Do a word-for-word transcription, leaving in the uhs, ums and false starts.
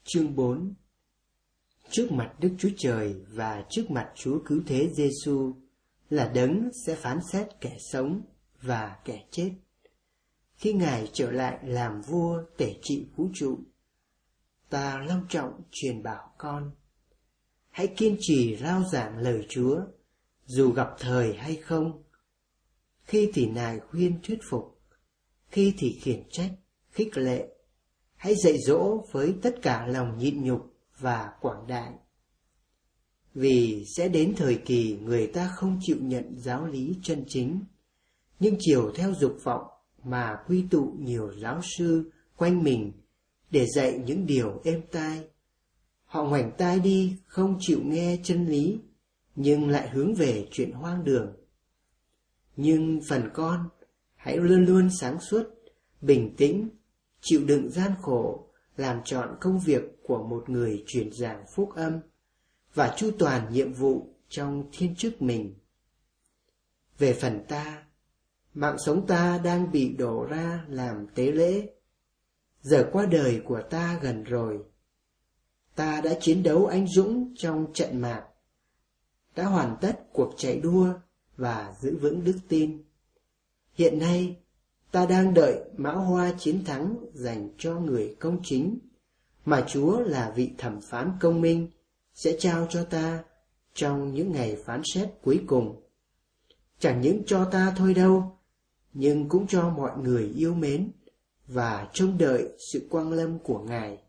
Chương bốn. Trước mặt Đức Chúa Trời và trước mặt Chúa Cứu Thế Giêsu là đấng sẽ phán xét kẻ sống và kẻ chết, khi Ngài trở lại làm vua tể trị vũ trụ. Ta long trọng truyền bảo con, hãy kiên trì rao giảng lời Chúa, dù gặp thời hay không. Khi thì nài khuyên thuyết phục, khi thì khiển trách, khích lệ. Hãy dạy dỗ với tất cả lòng nhịn nhục và quảng đại. Vì sẽ đến thời kỳ người ta không chịu nhận giáo lý chân chính, nhưng chiều theo dục vọng mà quy tụ nhiều giáo sư quanh mình để dạy những điều êm tai. Họ ngoảnh tai đi không chịu nghe chân lý, nhưng lại hướng về chuyện hoang đường. Nhưng phần con, hãy luôn luôn sáng suốt, bình tĩnh, chịu đựng gian khổ, làm trọn công việc của một người truyền giảng phúc âm và chu toàn nhiệm vụ trong thiên chức mình. Về phần ta, mạng sống ta đang bị đổ ra làm tế lễ. Giờ qua đời của ta gần rồi. Ta đã chiến đấu anh dũng trong trận mạc, đã hoàn tất cuộc chạy đua và giữ vững đức tin. Hiện nay, ta đang đợi mão hoa chiến thắng dành cho người công chính, mà Chúa là vị thẩm phán công minh sẽ trao cho ta trong những ngày phán xét cuối cùng. Chẳng những cho ta thôi đâu, nhưng cũng cho mọi người yêu mến và trông đợi sự quang lâm của Ngài.